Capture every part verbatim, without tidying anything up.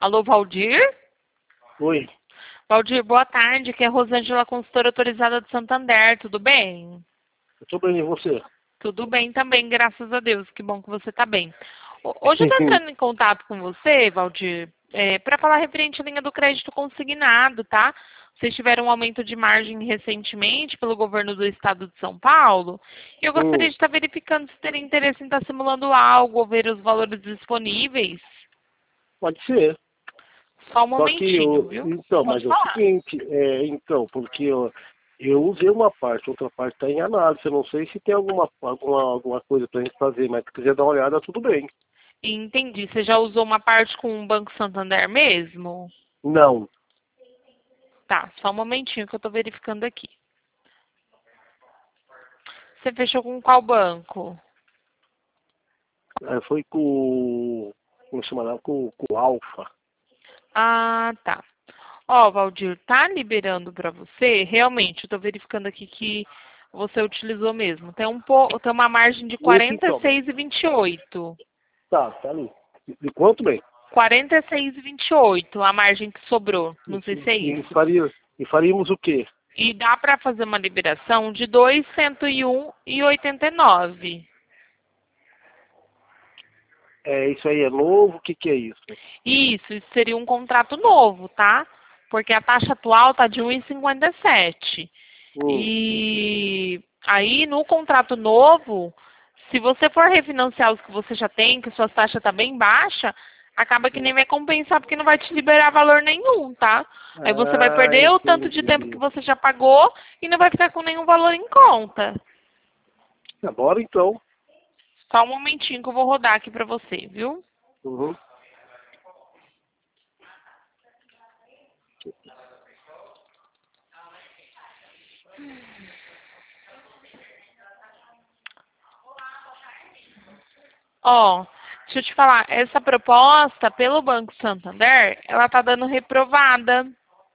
Alô, Valdir? Oi. Valdir, boa tarde. Aqui é Rosângela, consultora autorizada de Santander. Tudo bem? Eu tô bem, e você? Tudo bem também, graças a Deus. Que bom que você está bem. Ho- Hoje eu estou entrando em contato com você, Valdir, é, para falar referente à linha do crédito consignado, tá? Vocês tiveram um aumento de margem recentemente pelo governo do estado de São Paulo. E eu gostaria Hum, de estar verificando se teria interesse em estar simulando algo ou ver os valores disponíveis. pode ser. Só um Só que momentinho, eu. viu? Então, mas Pode é o falar. seguinte, é, então, porque eu, eu usei uma parte, outra parte está em análise. Eu não sei se tem alguma, alguma, alguma coisa para a gente fazer, mas se quiser dar uma olhada, tudo bem. Entendi. Você já usou uma parte com o Banco Santander mesmo? Não. Tá, só um momentinho que eu tô verificando aqui. Você fechou com qual banco? É, foi com. Como chama lá? Com, com o Alfa. Ah, tá. Ó, Valdir, tá liberando para você? Realmente, eu tô verificando aqui que você utilizou mesmo. Tem um po... tem uma margem de Esse quarenta e então. seis e vinte e oito. Tá, tá ali. De quanto, bem? quarenta e seis e vinte e oito, a margem que sobrou. Não sei se é E, isso. faria, e faríamos o quê? E dá para fazer uma liberação de dois mil cento e um e oitenta e nove. É, isso aí é novo? O que, que é isso? Isso, isso seria um contrato novo, tá? Porque a taxa atual está de um vírgula cinquenta e sete. Hum. E aí, no contrato novo, se você for refinanciar os que você já tem, que sua taxa está bem baixa, acaba que nem vai compensar porque não vai te liberar valor nenhum, tá? Aí você vai Ah, perder o tanto de tempo que entendi. você já pagou e não vai ficar com nenhum valor em conta. Agora então. Só um momentinho que eu vou rodar aqui para você, viu? Uhum. Ó, deixa eu te falar, essa proposta pelo Banco Santander, ela tá dando reprovada.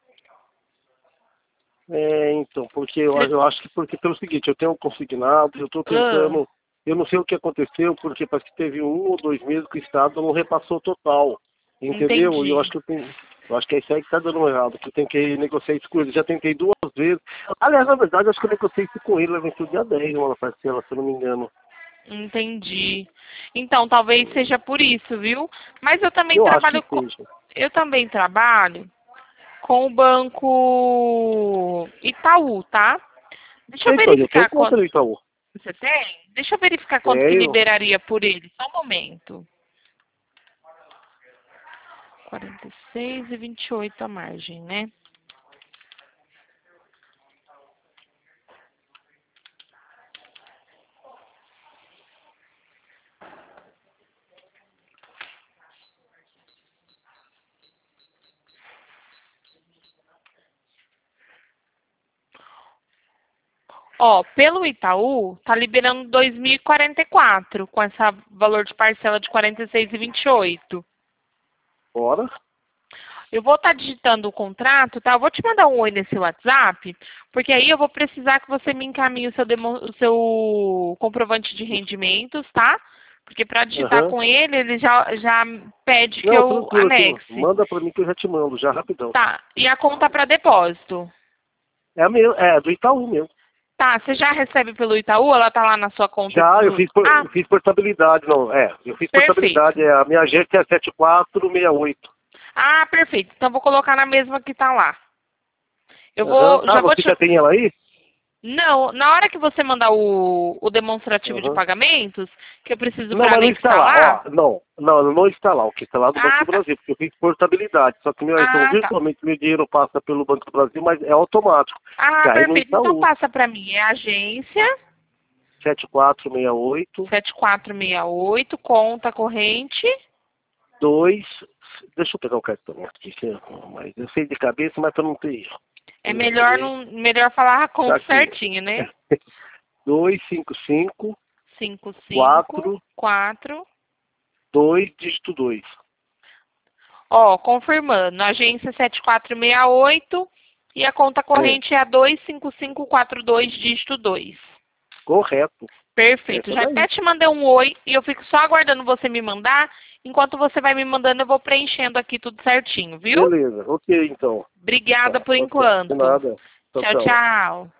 É, então, porque eu, Cê- eu acho que porque pelo seguinte, eu tenho um consignado, eu estou ah, tentando, eu não sei o que aconteceu, porque parece que teve um ou dois meses que o Estado não repassou total. Entendeu? E eu acho entendi. que eu tenho. Eu acho que é isso aí que está dando errado, que eu tenho que negociar isso com ele. Já tentei duas vezes. Aliás, na verdade, eu acho que eu negociei isso com ele, ele venceu dia dez, uma parcela, se eu não me engano. Entendi. Então, talvez seja por isso, viu? Mas eu também Eu acho que trabalho com, seja. eu também trabalho com o Banco Itaú, tá? Deixa eu Então, eu tenho verificar conta quanto no Itaú. você tem. Deixa eu verificar quanto que Tenho. liberaria por ele. Só um momento. quarenta e seis e vinte e oito a margem, né? Ó, pelo Itaú, tá liberando dois mil e quarenta e quatro com esse valor de parcela de quarenta e seis e vinte e oito. Bora. Eu vou estar digitando o contrato, tá? Eu vou te mandar um oi nesse WhatsApp, porque aí eu vou precisar que você me encaminhe o seu, demo- o seu comprovante de rendimentos, tá? Porque para digitar Aham. com ele, ele já, já pede que Não, eu tranquilo, eu te- anexe. manda pra mim que eu já te mando, já rapidão. Tá, e a conta para depósito? É a meu, é do Itaú mesmo. Tá, você já recebe pelo Itaú? Ela tá lá na sua conta Já, eu do... fiz, por- Ah, eu fiz portabilidade, não, é, eu fiz portabilidade, perfeito. é, a minha agência é sete quatro seis oito. Ah, perfeito. Então vou colocar na mesma que tá lá. Eu Aham. vou, Ah, já vou você te... já tem ela aí? Não, na hora que você mandar o, o demonstrativo de Aham. pagamentos, que eu preciso Não, para mas não está anexar lá, lá. ó, não, não, não está lá, o que está lá é do Banco Ah, do tá. Brasil, porque eu fiz portabilidade, só que meu, então, Ah, tá. virtualmente meu dinheiro passa pelo Banco do Brasil, mas é automático, Ah, cai no perfeito. Então Itaú, passa para mim. É agência sete quatro seis oito, sete quatro seis oito, conta corrente. dois, deixa eu pegar o cartão aqui, que é- mas eu sei de cabeça, mas para não ter erro. É melhor não, melhor falar a Tá conta aqui. certinho, né? dois cinco cinco Cinco cinco quatro quatro. dois dígito dois. Ó, confirmando, agência sete quatro seis oito e a conta É, corrente é a dois cinco cinco quatro dois dígito dois. correto. Perfeito. Já até te mandei um oi e eu fico só aguardando você me mandar. Enquanto você vai me mandando, eu vou preenchendo aqui tudo certinho, viu? Beleza, ok, então. Obrigada Tá, por pode ser. enquanto. De nada. Tchau, Tchau, tchau. tchau.